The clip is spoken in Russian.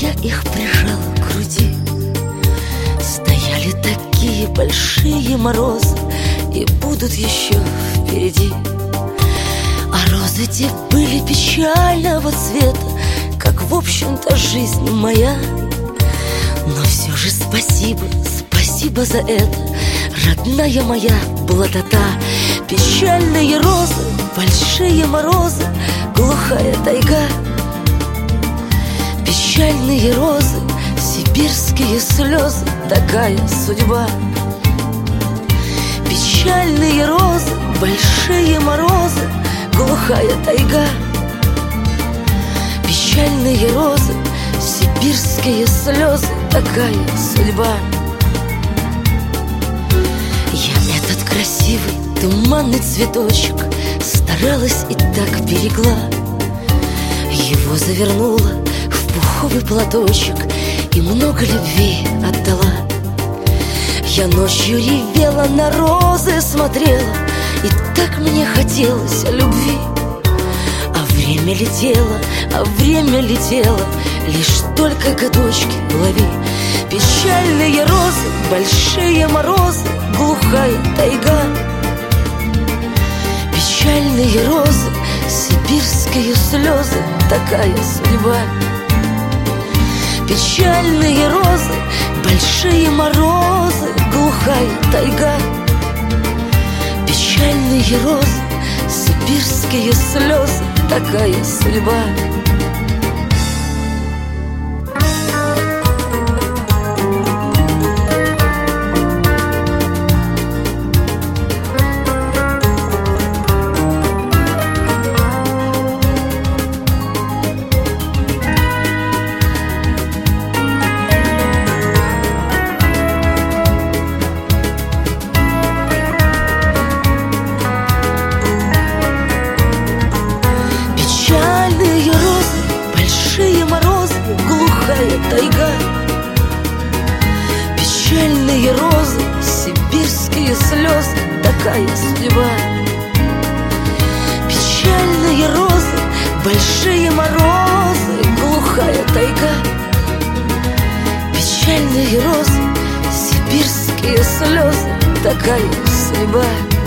я их прижала к груди. Стояли такие большие морозы, и будут еще впереди. А розы те были печального цвета, как, в общем-то, жизнь моя. Но все же спасибо, спасибо за это, родная моя блатота. Печальные розы, большие морозы, глухая тайга. Печальные розы, сибирские слезы, такая судьба. Печальные розы, большие морозы, глухая тайга. Печальные розы, сибирские слезы, такая судьба. Я этот красивый туманный цветочек старалась и так берегла. Его завернула в пуховый платочек и много любви отдала. Я ночью ревела, на розы смотрела, и так мне хотелось любви. А время летело, лишь только годочки лови. Печальные розы, большие морозы, глухая тайга. Печальные розы, сибирские слезы, такая судьба. Печальные розы, большие морозы, глухая тайга. Печальные розы, сибирские слезы, такая судьба. Тайга. Печальные розы, сибирские слезы, такая судьба. Печальные розы, большие морозы, глухая тайга. Печальные розы, сибирские слезы, такая судьба.